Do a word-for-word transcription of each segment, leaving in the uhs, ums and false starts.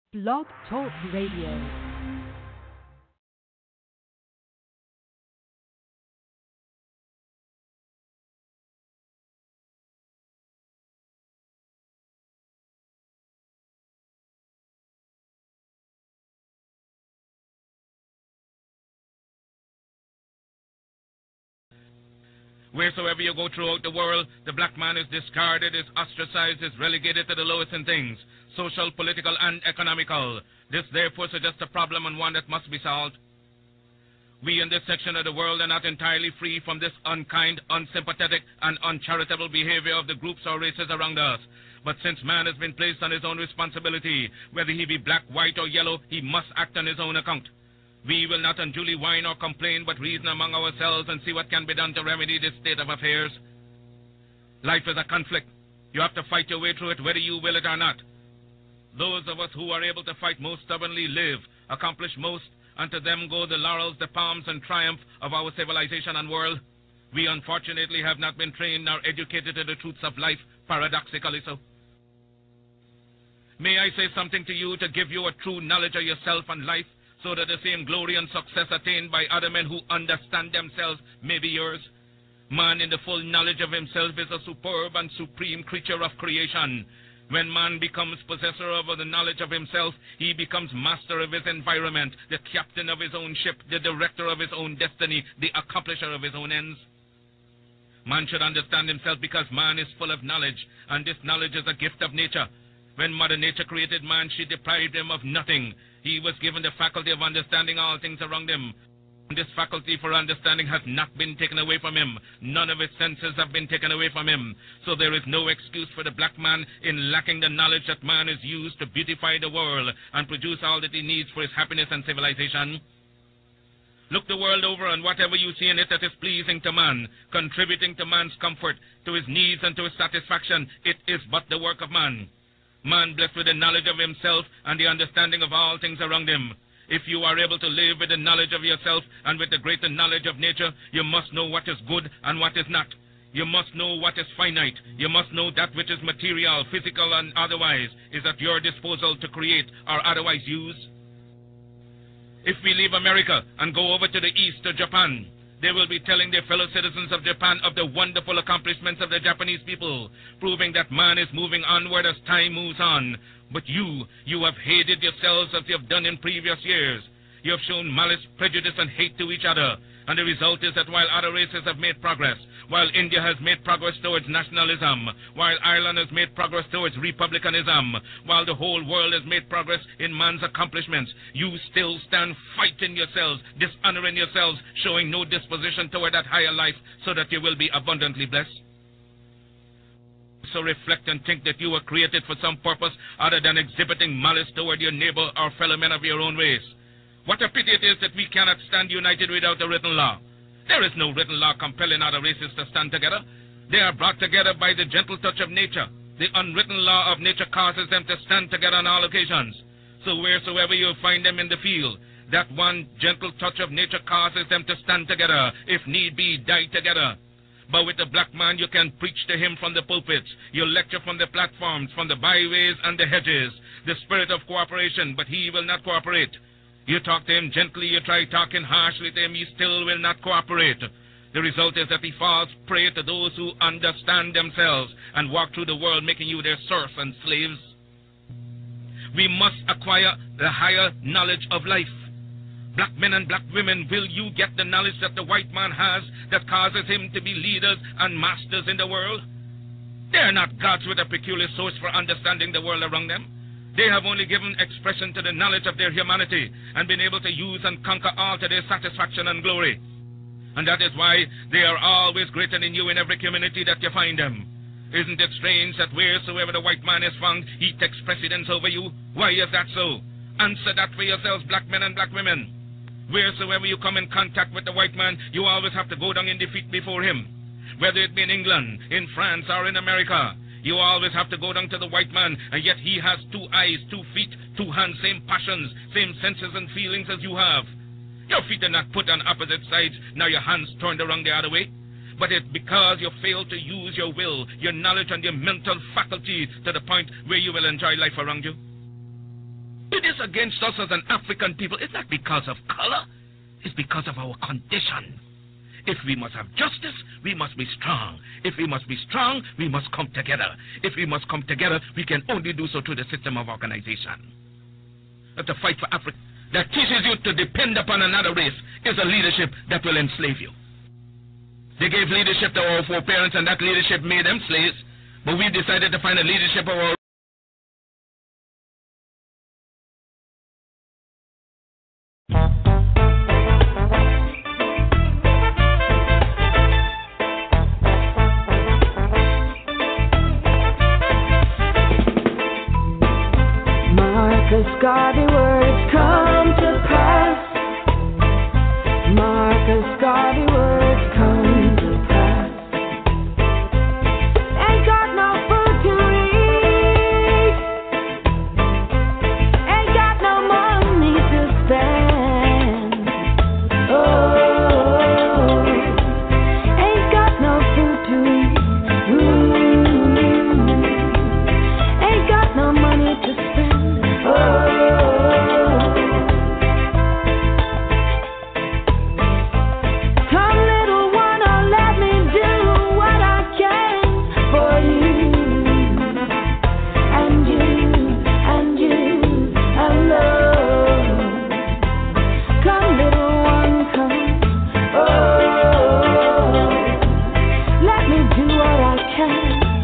Blog Talk Radio. Wheresoever you go throughout the world, the black man is discarded, is ostracized, is relegated to the lowest in things, social, political, and economical. This therefore suggests a problem and one that must be solved. We in this section of the world are not entirely free from this unkind, unsympathetic, and uncharitable behavior of the groups or races around us. But since man has been placed on his own responsibility, whether he be black, white, or yellow, he must act on his own account. We will not unduly whine or complain, but reason among ourselves and see what can be done to remedy this state of affairs. Life is a conflict. You have to fight your way through it, whether you will it or not. Those of us who are able to fight most stubbornly live, accomplish most, and to them go the laurels, the palms, and triumph of our civilization and world. We unfortunately have not been trained nor educated to the truths of life, paradoxically so. May I say something to you to give you a true knowledge of yourself and life, so that the same glory and success attained by other men who understand themselves may be yours. Man in the full knowledge of himself is a superb and supreme creature of creation. When man becomes possessor of the knowledge of himself, he becomes master of his environment, the captain of his own ship, the director of his own destiny, the accomplisher of his own ends. Man should understand himself because man is full of knowledge, and this knowledge is a gift of nature. When Mother Nature created man, she deprived him of nothing. He was given the faculty of understanding all things around him. This faculty for understanding has not been taken away from him. None of his senses have been taken away from him. So there is no excuse for the black man in lacking the knowledge that man is used to beautify the world and produce all that he needs for his happiness and civilization. Look the world over, and whatever you see in it that is pleasing to man, contributing to man's comfort, to his needs and to his satisfaction, it is but the work of man. Man blessed with the knowledge of himself and the understanding of all things around him. If you are able to live with the knowledge of yourself and with the greater knowledge of nature, you must know what is good and what is not. You must know what is finite. You must know that which is material, physical, and otherwise is at your disposal to create or otherwise use. If we leave America and go over to the east to Japan, they will be telling their fellow citizens of Japan of the wonderful accomplishments of the Japanese people, proving that man is moving onward as time moves on. But you, you have hated yourselves as you have done in previous years. You have shown malice, prejudice, and hate to each other. And the result is that while other races have made progress, while India has made progress towards nationalism, while Ireland has made progress towards republicanism, while the whole world has made progress in man's accomplishments, you still stand fighting yourselves, dishonoring yourselves, showing no disposition toward that higher life so that you will be abundantly blessed. So reflect and think that you were created for some purpose other than exhibiting malice toward your neighbor or fellow men of your own race. What a pity it is that we cannot stand united without a written law. There is no written law compelling other races to stand together. They are brought together by the gentle touch of nature. The unwritten law of nature causes them to stand together on all occasions. So wheresoever you find them in the field, that one gentle touch of nature causes them to stand together, if need be, die together. But with the black man, you can preach to him from the pulpits. You lecture from the platforms, from the byways and the hedges. The spirit of cooperation, but he will not cooperate. You talk to him gently, you try talking harshly to him, he still will not cooperate. The result is that he falls prey to those who understand themselves and walk through the world making you their serfs and slaves. We must acquire the higher knowledge of life. Black men and black women, will you get the knowledge that the white man has that causes him to be leaders and masters in the world? They are not gods with a peculiar source for understanding the world around them. They have only given expression to the knowledge of their humanity and been able to use and conquer all to their satisfaction and glory. And that is why they are always greater than you in every community that you find them. Isn't it strange that wheresoever the white man is found, he takes precedence over you? Why is that so? Answer that for yourselves, black men and black women. Wheresoever you come in contact with the white man, you always have to go down in defeat before him. Whether it be in England, in France, or in America, you always have to go down to the white man, and yet he has two eyes, two feet, two hands, same passions, same senses and feelings as you have. Your feet are not put on opposite sides, now your hands turned around the other way. But it's because you fail to use your will, your knowledge, and your mental faculty to the point where you will enjoy life around you. It is against us as an African people. It's not because of color. It's because of our condition. If we must have justice, we must be strong. If we must be strong, we must come together. If we must come together, we can only do so through the system of organization. But to fight for Africa that teaches you to depend upon another race is a leadership that will enslave you. They gave leadership to our foreparents, and that leadership made them slaves. But we decided to find a leadership of our Marcus Garvey words come to pass. Marcus Garvey words come to pass. Ain't got no food to eat. Ain't got no money to spend. Oh, ain't got no food to eat. Ooh. Ain't got no money to spend. Oh, come little one, oh, let me do what I can for you, and you, and you alone. Come little one, come, oh, let me do what I can.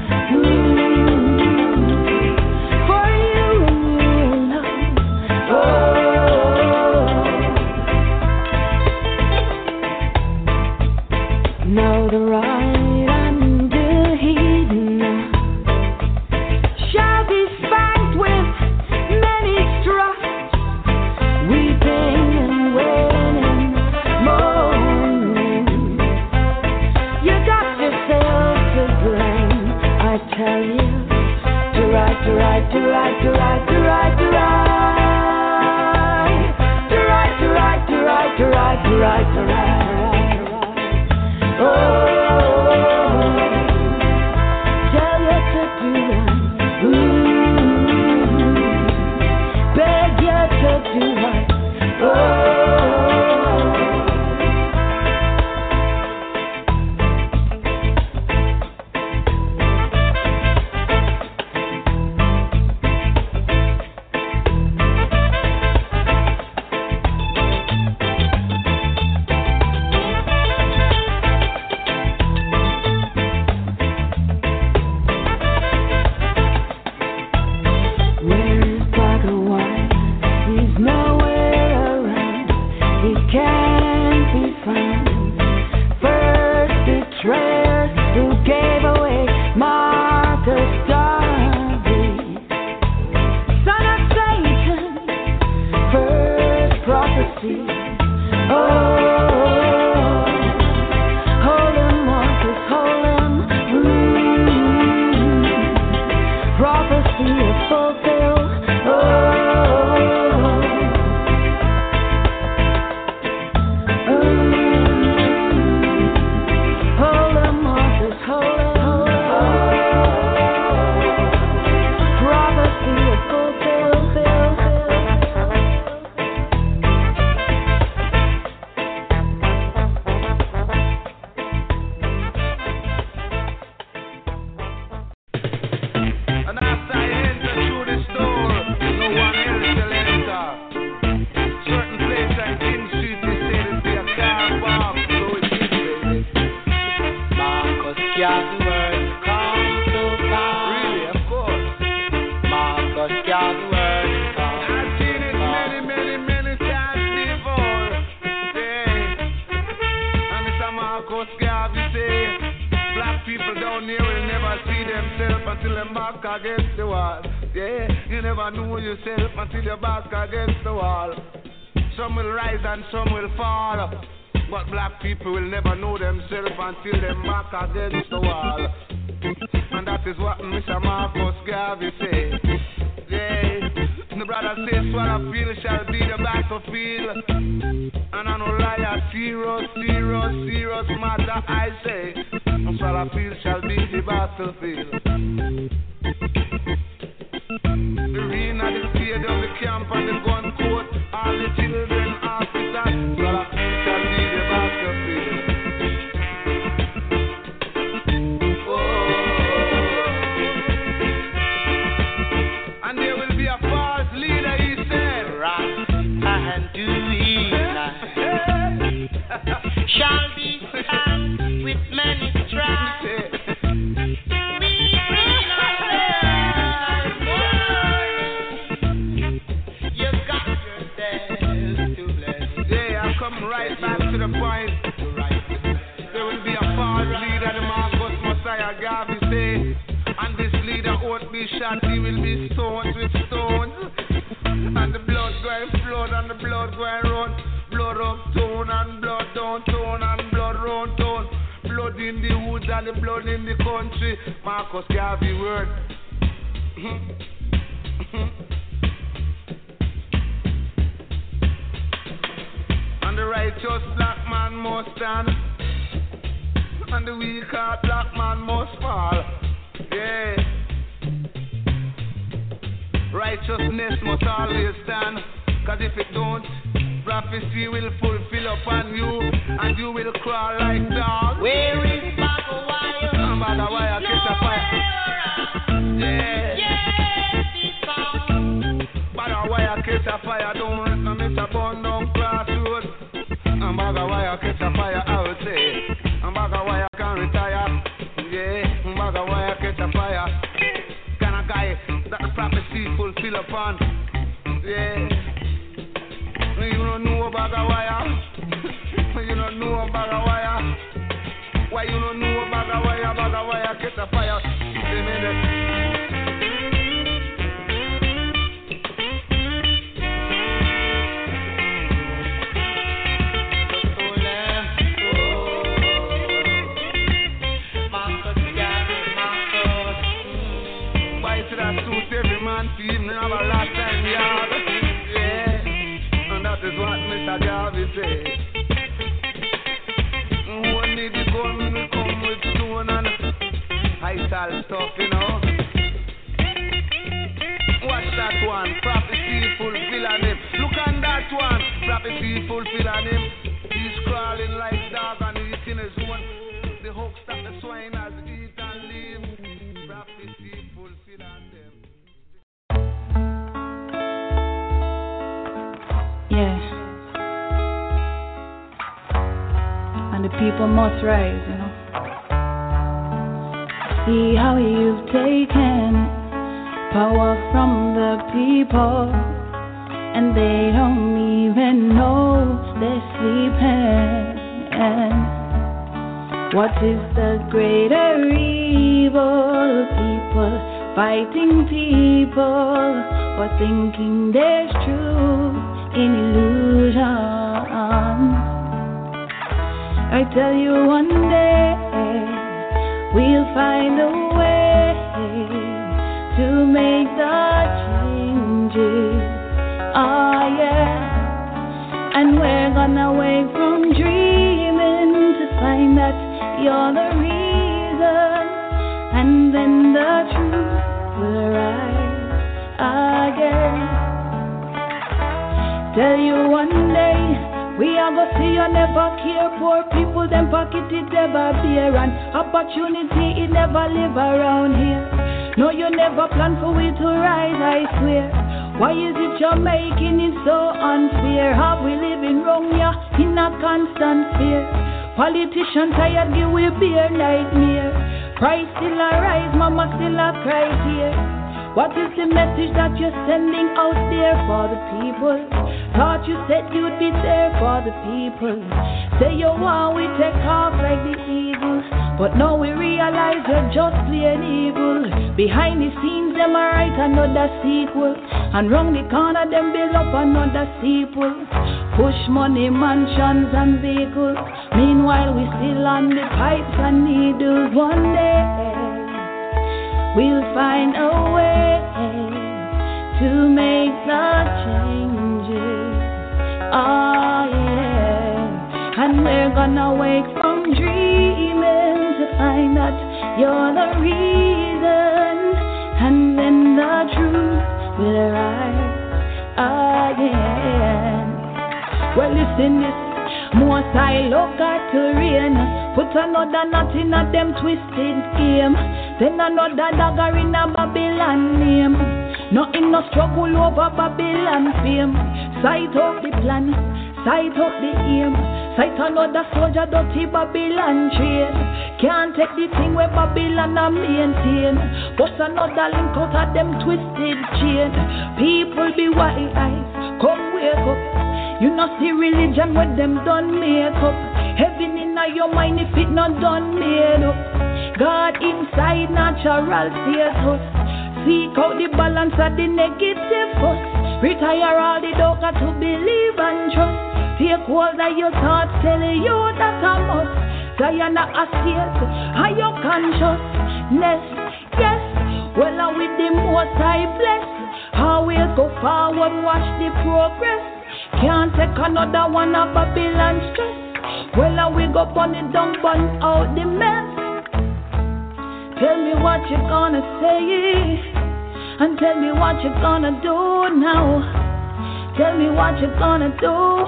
Know the right and the heathen shall be spanked with many stripes, weeping and wailing and mourning. You got yourself to blame, I tell you, to right, to right, to right, to right, to right, to right, to right, to right, to right, to right, to right, to right. Oh, tell you to do right. Ooh, beg you to do right. Oh. The arena, the tear down the camp and the gun court. All the children, officers, so that we shall be the battlefield. Oh. And there will be a false leader, he said. Right and doing shall be stamped with many stripes. You got yourself to bless. Yeah, I come right back to the point. There will be a false leader, the Marcus Messiah Garvey say. And this leader won't be shot, he will be stoned with stones. And the blood going flood and the blood going run. Blood up town and blood downtown and blood round town. Blood in the woods and the blood in the country. Marcus Garvey word. And the righteous black man must stand. And the weak heart black man must fall. Yeah. Righteousness must always stand. Cause if it don't, prophecy will fulfill upon you, and you will crawl like dogs. Where is Bagawire? Bagawire, catch a fire. Yeah. Yes, he's found. Bagawire, catch a fire. Don't miss a bun down crossroad. And Bagawire, catch a fire, I would say. And Bagawire can retire. Yeah. Bagawire, catch a fire. Kind of guy that the prophecy fulfill upon. Yeah. You don't know about a wire. You don't know about a wire. Why you don't know about a wire? About a wire, get a fire. Give me that. Why should I suit every man to him? Have a last time yard. That is what Mister Garvey said. One need the gun will come with stone and high stuff, you know. Watch that one, prophecy fulfilling him. Look on that one, prophecy fulfilling him. He's crawling like dog and eating his own. The hooks that the swine has eat and leave. Prophecy fulfilling them. Yeah. And the people must rise, you know. See how you've taken power from the people, and they don't even know they're sleeping. What is the greater evil? People fighting people, or thinking there's truth in illusion. I tell you one day we'll find a way to make the changes. Ah yeah, and we're gonna wake from dreaming to find that you're the reason, and then the truth will rise again. Tell you one day we are gonna see you never care. Poor people, them pocket it never bear, and opportunity it never live around here. No, you never plan for it to rise, I swear. Why is it you're making it so unfair? Have we living wrong, yeah, in a constant fear? Politicians tired, give we beer nightmare. Price still a rise, mama still a cry here. What is the message that you're sending out there for the people? Thought you said you'd be there for the people. Say you want we take off like the eagle, but now we realize you're just plain evil. Behind the scenes, them are write another sequel, and round the corner, them build up another sequel. Push money, mansions and vehicles. Meanwhile, we still on the pipes and needles. One day we'll find a way to make the changes. Oh yeah, and we're gonna wake from dreaming to find that you're the reason, and then the truth will rise again. Well, listen this. Most I look at to rain. Put another knot in a them twisted game. Then another dagger in a Babylon name. Nothing no struggle over Babylon fame. Sight up the plan, sight up the aim. Sight another soldier dirty Babylon trade. Can't take the thing where Babylon a maintain. Bust another link out of them twisted chain. People be white eyes, come wake up. You not see religion when them done make up. Heaven in your mind if it not done made up. God inside natural status. Seek out the balance of the negative force. Retire all the dogger to believe and trust. Take hold of your thoughts, telling you that I must. Zion a state, are your consciousness? Yes, well I'm with the most I bless. Always go forward, watch the progress. Can't take another one of Babylon stress. Well I we go burn it down, burn out the mess. Tell me what you gonna say, and tell me what you gonna do now. Tell me what you gonna do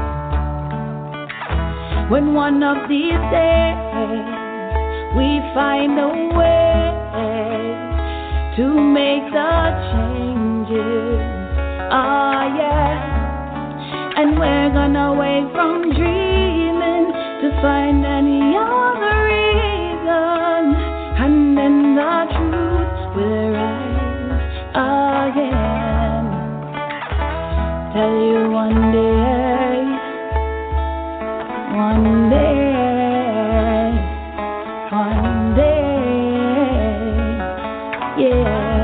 when one of these days we find a way to make the changes. Ah yeah, and we're gonna wake from dreaming to find any other reason, and then the truth will rise again. Tell you one day, one day, one day, yeah.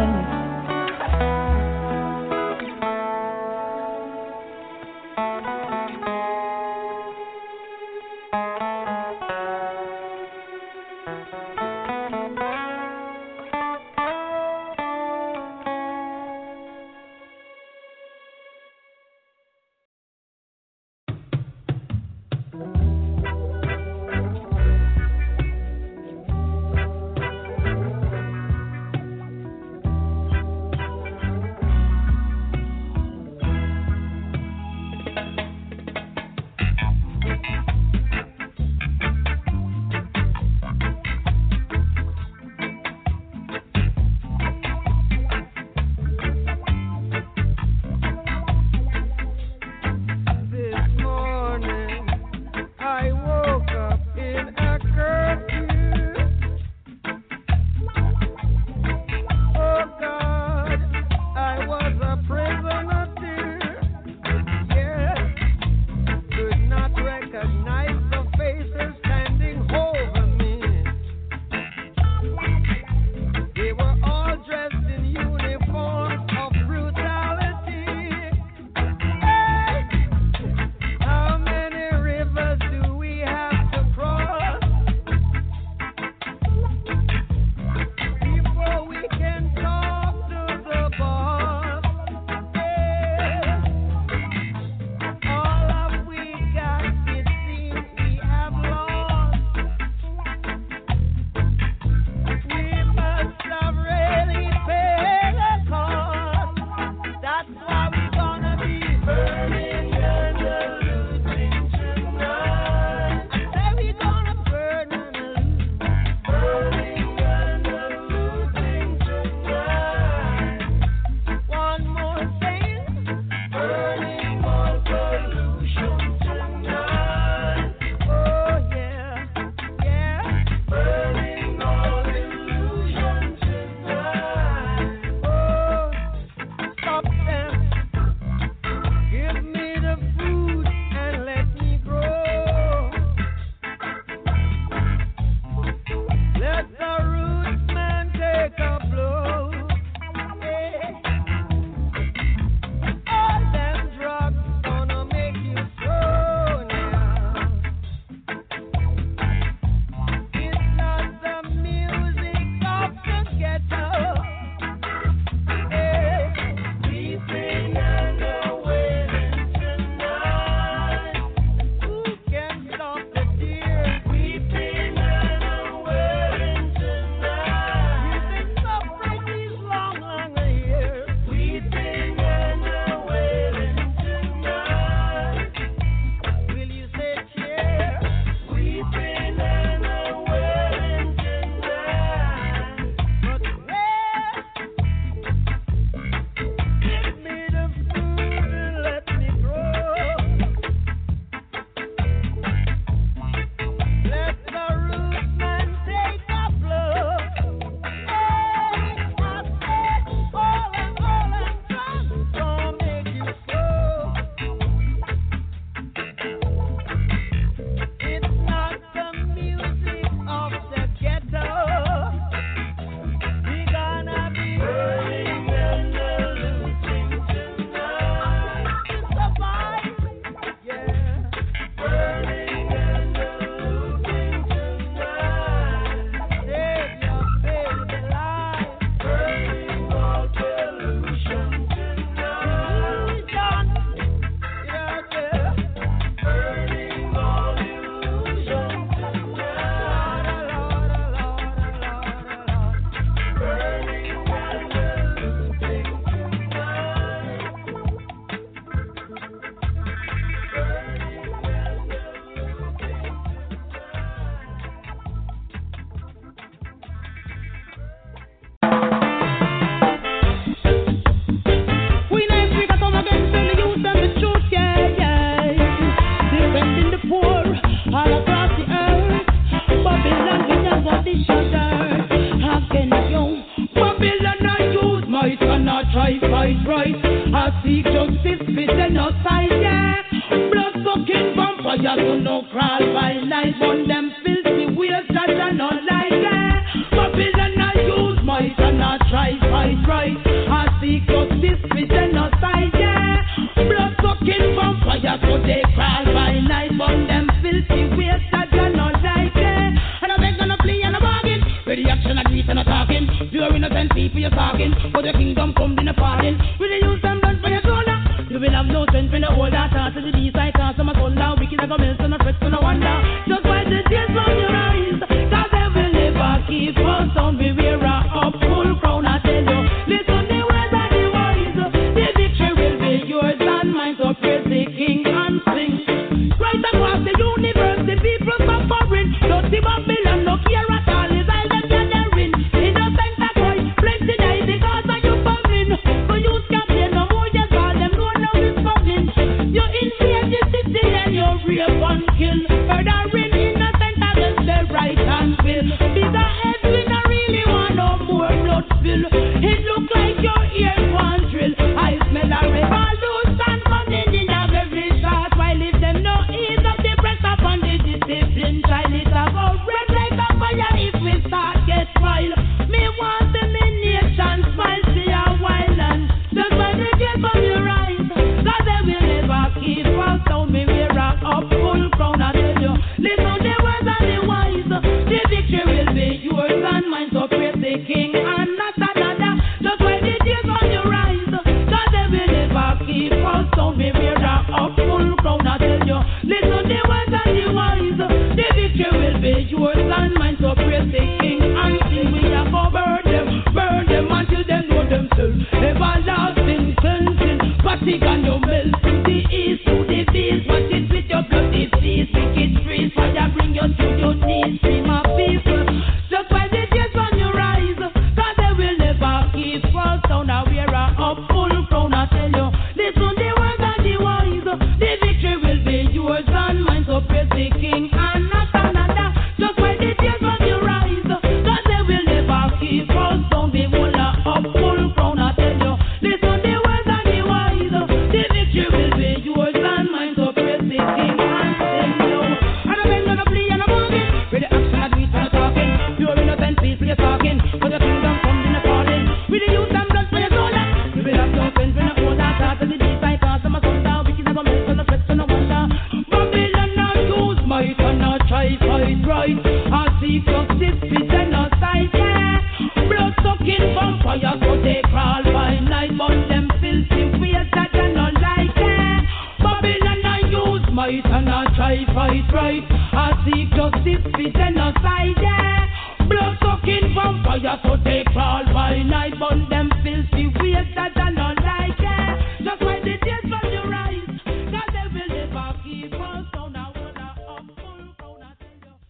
fight right. I seek justice for genocide, yeah. Blood sucking vampires who no crawl by night. On them filthy wheels that are not like that. Babylon I use might and I try fight right. I seek justice for genocide, yeah. Blood sucking vampires who they crawl by night. On them filthy wheels that are not like that. And I beg on a plea and a bargain. With the action I greet and a talking. You're innocent people you're talking. But the kingdom comes in a pardon. Will you use some blood for your shoulder? You will have no strength when the old that heart to the beast I cast them a thunder. Wicked like a melt and a fret and a wonder. Just wipe the tears from your eyes. Cause they will never keep us on. We wear a full crown I tell you. Listen the words of the wise. The victory will be yours and mine. So praise the king and sing. Right across the universe the people suffering. Don't see Babylon no care at all. Is all them gathering. Innocent a boy. Plenty die because of you famine. So you scam no more. Just all them know now is coming. You invade the city and you rape and kill. Murdering innocent against the right and will. Bigger heads we not really want no more blood spill. It look like your ear one drill. I smell a revolution coming in a very short while if them no ease up the press upon the discipline. Child it a go red like a fire if we start get wild. Me want them in nation smile see a while and just when they get from your eyes. Cause they will never keep us down. Me wear a up full crown I tell you. Listen the words of the wise. The victory will be yours and mine. So praise the king and not another. Just when the tears on your eyes. Cause they will never keep us down. Me wear a up full crown I tell you. Listen the words of the wise. The victory will be yours and mine. So praise the king and sing. We are go burn them, burn them until them know themselves. Everlasting cleansing. Vatican you melt to the east, to the east. Watch it with your bloody feast. Wicked freeze, fire bring you to your knees. Free my people, just by the tears on your eyes. Cause they will never keep us down. Now we're a full crown I tell you. Listen the words of the wise. The victory will be yours and mine. So praise the king and not another. Just by the tears on your eyes. Cause they will never keep us down. They will a full crown I tell you. Listen the words of the wise. The victory will be yours and mine. So praise the king and sing you. And I beg on a plea and a bargain. With the action I do it and a talking. You're innocent people you're talking. But the kingdom comes in a pardon. With the youth and blood for your shoulder. You will have no friends when the old that heart to the beast I cast them a thunder. Wicked like a melt and a fret and a wonder. Babylon not use might and not try fight right. I seek justice for genocide, yeah. Blood sucking vampires so they crawl by night. But them filthy ways that are not like that. Babylon I use might and not try fight right. I seek justice for genocide, yeah. Blood sucking vampires so they crawl by night. But them filthy ways that are not like that. Just why the tears from your eyes. Cause they will never keep us down. I wanna up full crown I tell you.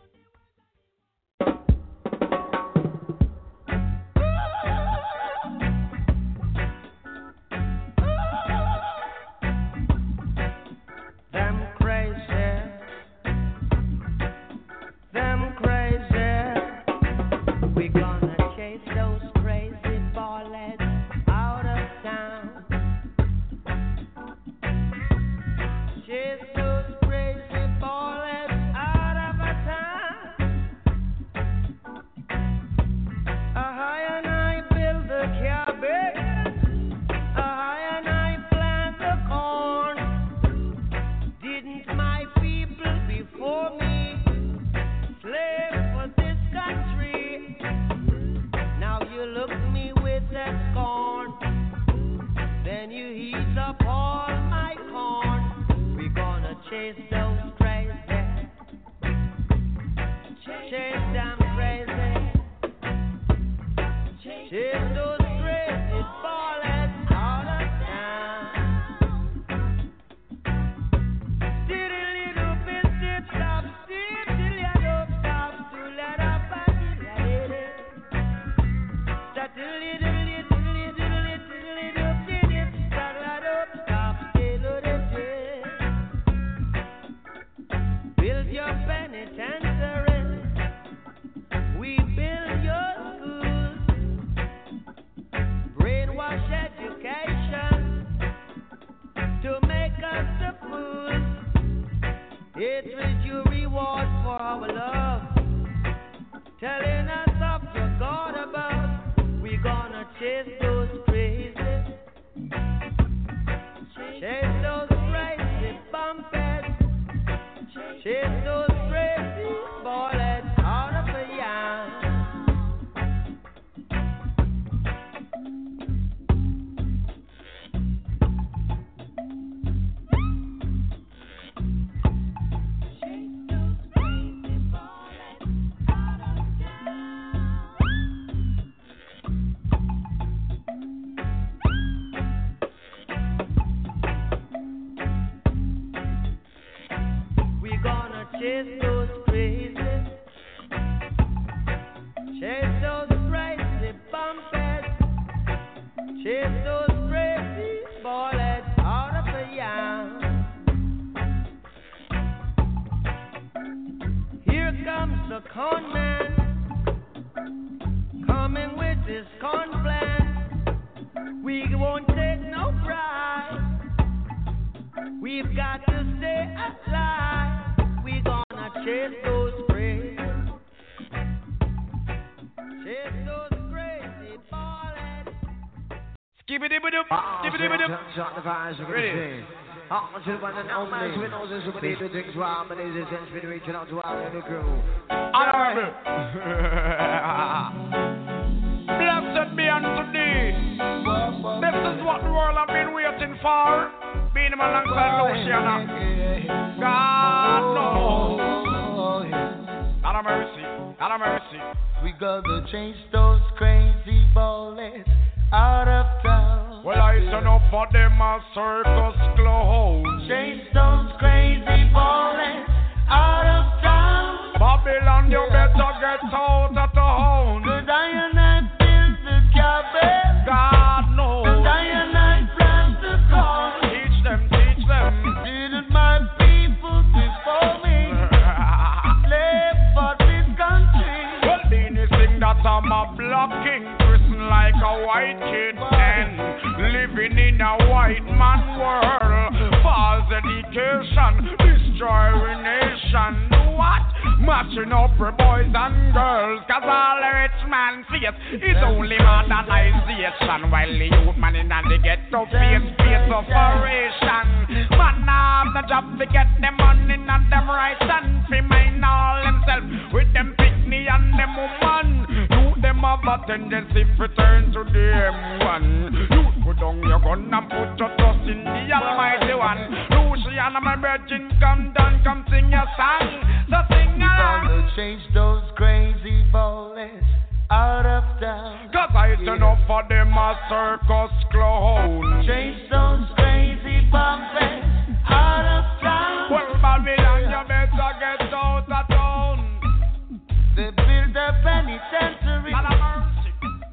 Them crazy, them crazy. We gonna chase those crazy ballets out of town. Chase those crazy ballets out of our town. A high and I build the cabbage. A high and I plant the corn. Didn't my people before me slave for this country? Now you look me with that scorn. Then you heat up all my corn. We gonna chase those crazy. Chase them crazy. Chase those crazy ballets out of town. Did a little bit, did stop, did till you don't stop to let up and let it. Start a little, little, little, little, little bit, it start let up, stop, still let it. Build your penitentiary. We build your schools. Chase those crazy bumpers. Chase those crazy bullets out of the yard. Chase those crazy, chase those crazy bumpers, chase those crazy bullets out of the yard. Here comes the con man, coming with his con plan. We won't take no prize. We've got to stay alive. We gonna chase those crazy, chase those crazy bullets. Skibidi-bidi-doo, skibidi-bidi-doo. Ready? Up to the one and only. We know this is what they do things wrong, but it's essentially reaching out to our little crew. Honorable. Blessed be unto thee. This is what the world have been waiting for. Being him alongside Luciana. God knows. God of mercy. God of mercy. We gonna chase those crazy bullets out of town. Well, I turn up for them a circus clown. Chase those crazy bullets out of town. Babylon, you better get out of town. Cause I and I build the cabin. God knows. Cause I and I plant the corn. Teach them, teach them. Didn't my people before me slave for this country? Well, Beanie sing that I'm a black king, dressing like a white kid and living in a white man world. False education, destroying nation. Do what? Matching up for boys and girls. Cause all the rich man face is only modernization. While the youth man in and they get to face face operation. Man have the job to get them money and them rights and fi mind all themselves with them picnic and them woman. You them have a tendency to return to the M one. You put down your gun and put your trust in the Almighty One. Luciana, my virgin, come down, come sing your song. So sing along. Gonna change those crazy bullets out of town. Cause I turn up for them a circus clown. Change those crazy bumpers out of town. Well, Babylon, you better get out of town. They build a penitentiary. God of mercy.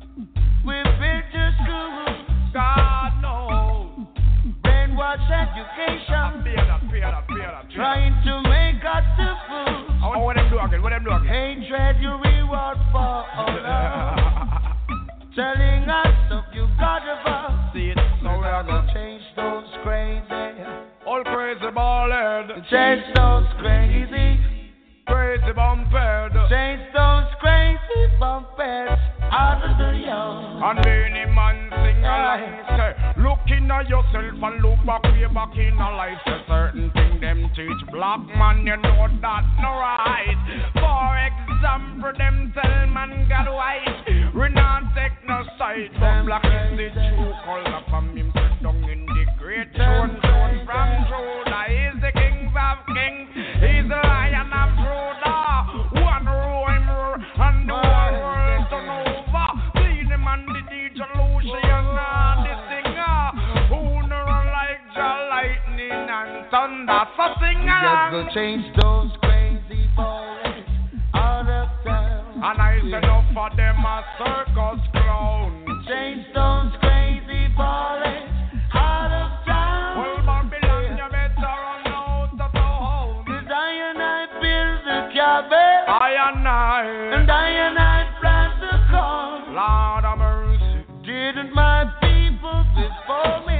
We built a school. God knows. Brainwash education. Fear that, fear that, fear that. Trying to make us the fool. Oh, what them do again? What them do again? Hatred you reward for all love. Telling us of you God of us. See it, so we're we are gonna change those crazy. All crazy ballhead. Change those crazy. Crazy bumped. Change those crazy bumpers out of the yard. And many man sing along. Say, looking at yourself and look back way back in a life. Say certain thing them teach black man, you know that no right. For example, them tell man God white. We not take no side. But black is the true color from him sit down in the great throne. Throne from Judah. He's the king of kings. He's the lion of Judah. One rule him rule and the whole world turn over. See the man the D J Luciana, the singer who no run like Jah lightning and thunder. So sing along. Just go change those crazy bullets out of town. And I said up for them a circus clown. Change those crazy bullets out of town. Well, Babylon, you better run out of town. Cause I and I build the cabin. I and I. And I and I plant the corn. Lord of mercy. Didn't my people before me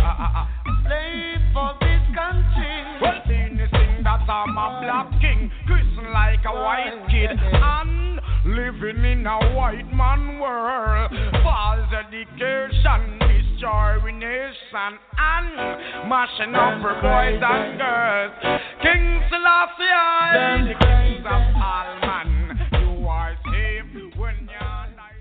slave for this country? Well, Beanie sing that I'm a black king, christened like a white kid, and living in a white man world. False education, destroying nation. nation and mashing up for boys and girls. King Selassie, the kings of all man, you are safe when you're nice.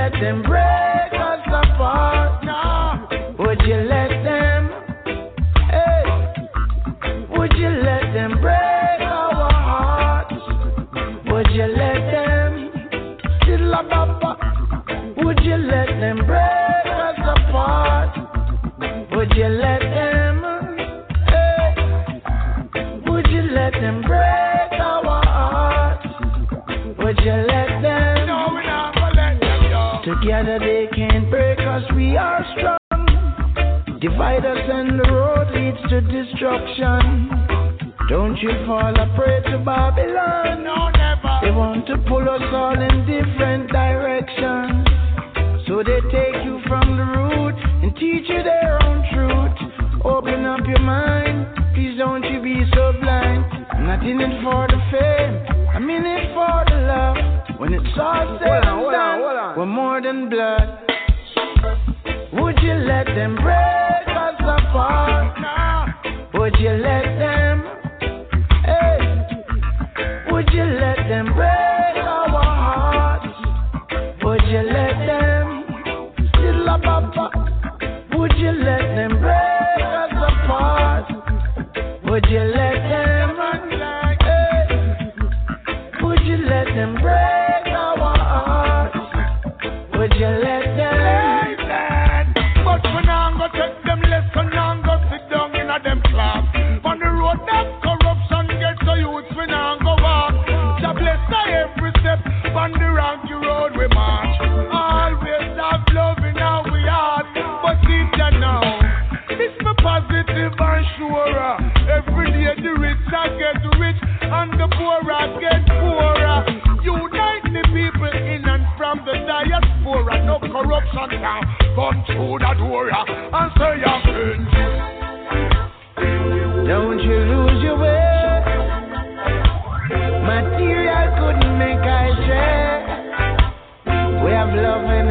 let them break us apart? No. Would you let them? Hey. Would you let them break our hearts? Would you let them? Would you let them break us apart? Would you let them? Hey. Would you let them break our hearts? Would you let them? No, we're not gonna let them go. Together they can't break us, we are strong. Divide us and the road leads to destruction. Don't you fall a prey to Babylon. No, never. They want to pull us all in different directions. So they take you from the root and teach you their own truth. Open up your mind, please don't you be so blind. I'm not in it for the fame, I'm in it for the love. When it's all said and done, we're more than blood. Would you let them break us apart? Would you let them? Hey. Would you let them break our hearts? Would you let them? Little papa. Would you let them break us apart? Would you let them? Hey. Would you let them break our hearts? Would you let them? But we now go take them lesson and go sit down in a them class. On the road that corruption gets to youths, we now go walk. Jah bless us every step on the rocky road we march. Always have love in our heart, but see ya now. It's my positive and sure. Every day the rich are get rich and the poor are get poorer. Unite the people in and from the diaspora. No corruption now. Come through the door and say your friends. Don't you lose your way. Material couldn't make I share. We have love and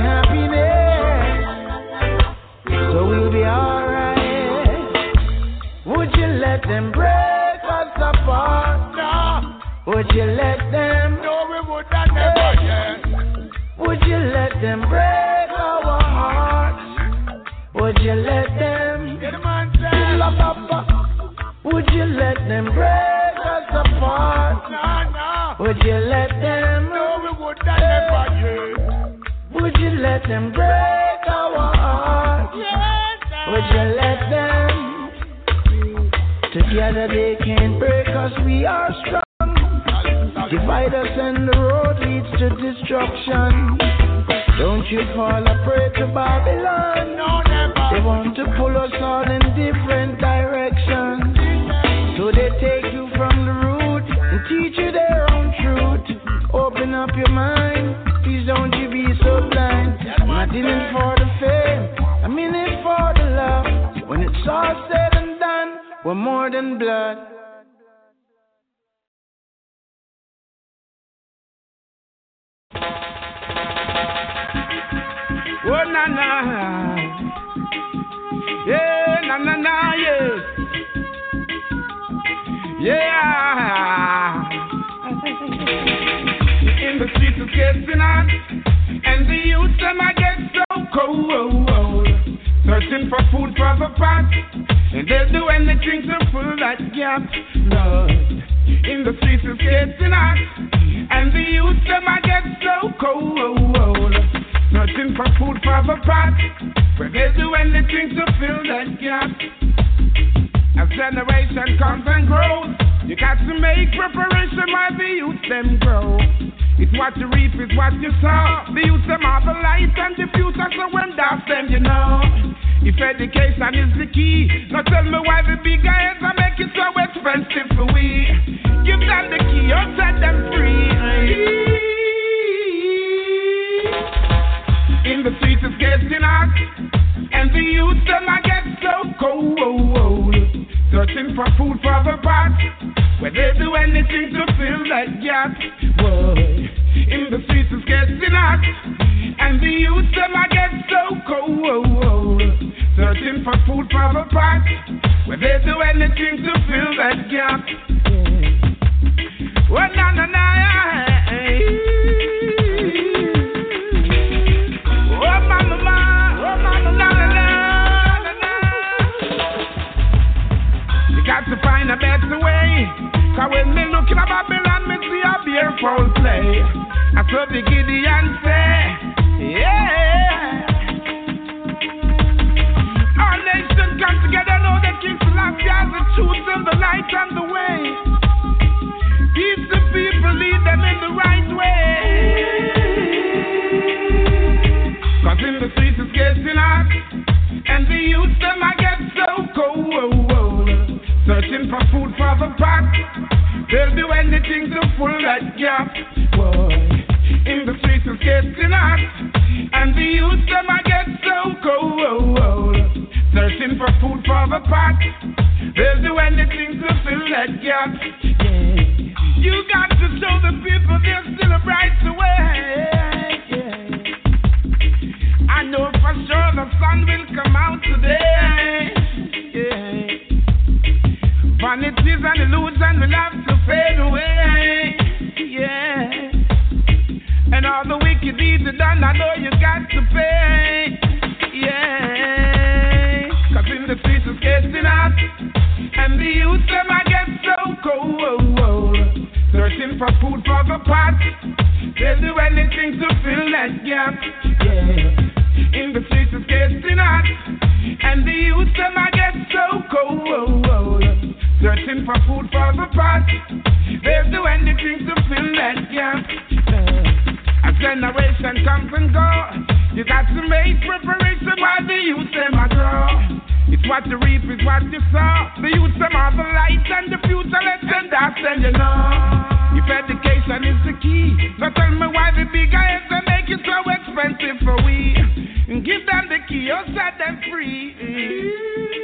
happiness, so we'll be alright. Would you let them break us apart? No. Would you let them? No, we would not never, yeah. Would you let them break our hearts? Would you let them? Get the man say. Would you let them break us apart? No, no. Would you let them? No, we would not never, yeah. Would you let them break our hearts? Yes, would you let them? Together they can't break us, we are strong. Divide us and the road leads to destruction. Don't you fall a prey to Babylon. No, never. They want to pull us all in different directions. So they take you from the root and teach you their own truth. Open up your mind, please don't you be so blind. I'm not in it for the fame, I'm in it for the love. When it's all said and done, we're more than blood. Oh na na, yeah na na na yeah, yeah. In the streets it's getting hot, and the youth them I get so cold, searching for food for the pot, and they'll do anything to fill that gap. Lord, in the streets it's getting hot, and the youth them I get so cold. Searching for food for the pot, but they do anything to fill that gap. As generation comes and grows, you got to make preparation while the youth them grow. It's what you reap, it's what you sow. The youth them are the light and the future, so when that's them, you know. If education is the key, now tell me why the big guys are making it so expensive for we. Give them the key or set them free. In the streets it's getting hot, and the youth them I get so cold. Searching for food for the pot, where they do anything to fill that gap. Boy, in the streets it's getting hot, and the youth them I get so cold. Searching for food for the pot, where they do anything to fill that gap. Oh na na na, role play. That's what the Gideon say. Yeah. Our nation come together, know that King Selassie has the truth and the light and the way. Teach the people, lead them in the right way. Cause in the streets it's getting hot, and the youth them I get so cold. Searching for food for the pot, they'll do anything to fill that gap. Boy, in the streets it's getting hot, and the youth them I get so cold. Searching for food for the pot, they'll do anything to fill that gap. Yeah. You got to show the people there's still a bright way. I know for sure the sun will come out today. Yeah. Vanities and illusion will have to fade away. Yeah. And all the wicked deeds are done, I know you got to pay. Yeah. Cause in the streets it's getting hot, and the youth them I get so cold. Searching for food for the pot, they'll do anything to fill that gap. Yeah. In the streets it's getting hot, and the youth them I get so cold. Searching for food for the pot, they'll do anything to fill that gap. A generation comes and goes, you got to make preparation while the youth them I grow. It's what you reap is what you sow. The youth them are the light and the future, let them dance and you know. If education is the key, so tell me why the big guys they make it so expensive for we. Give them the key or set them free.